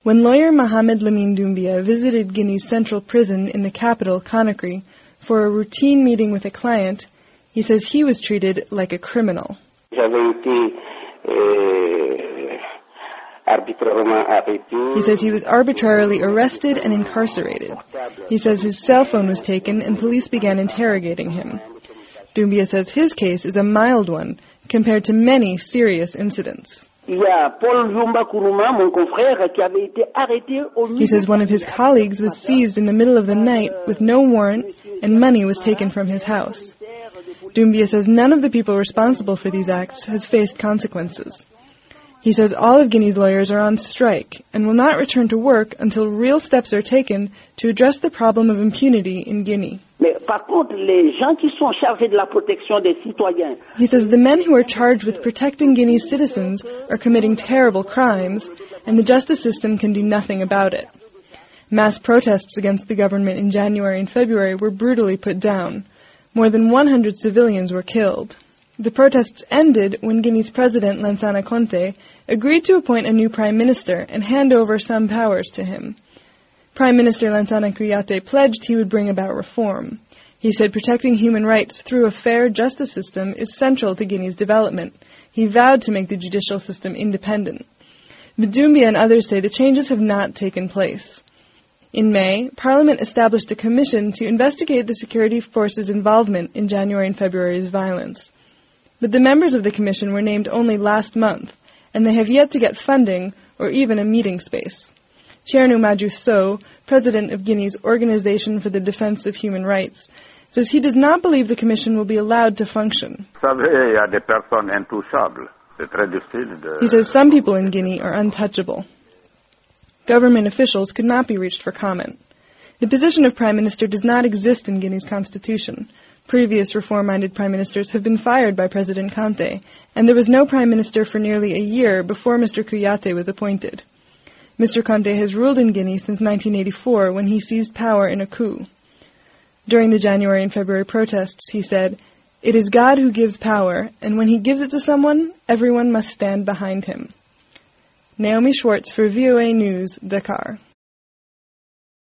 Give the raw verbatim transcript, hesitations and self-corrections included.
When lawyer Mohamed Lamine Doumbia visited Guinea's central prison in the capital, Conakry, for a routine meeting with a client, he says he was treated like a criminal. He says he was arbitrarily arrested and incarcerated. He says his cell phone was taken and police began interrogating him. Doumbia says his case is a mild one compared to many serious incidents. He says one of his colleagues was seized in the middle of the night with no warrant and money was taken from his house. Doumbia says none of the people responsible for these acts has faced consequences. He says all of Guinea's lawyers are on strike and will not return to work until real steps are taken to address the problem of impunity in Guinea. He says the men who are charged with protecting Guinea's citizens are committing terrible crimes, and the justice system can do nothing about it. Mass protests against the government in January and February were brutally put down. More than one hundred civilians were killed. The protests ended when Guinea's president, Lansana Conté, agreed to appoint a new prime minister and hand over some powers to him. Prime Minister Lansana Kouyaté pledged he would bring about reform. He said protecting human rights through a fair justice system is central to Guinea's development. He vowed to make the judicial system independent. But Doumbia and others say the changes have not taken place. In May, Parliament established a commission to investigate the security forces' involvement in January and February's violence. But the members of the commission were named only last month, and they have yet to get funding or even a meeting space. Thierno Maju Sow, president of Guinea's Organization for the Defense of Human Rights, says he does not believe the commission will be allowed to function. He says some people in Guinea are untouchable. Government officials could not be reached for comment. The position of prime minister does not exist in Guinea's constitution. Previous reform-minded prime ministers have been fired by President Conté, and there was no prime minister for nearly a year before Mister Kouyaté was appointed. Mister Conté has ruled in Guinea since nineteen eighty-four, when he seized power in a coup. During the January and February protests, he said, "It is God who gives power, and when he gives it to someone, everyone must stand behind him." Naomi Schwartz for V O A News, Dakar.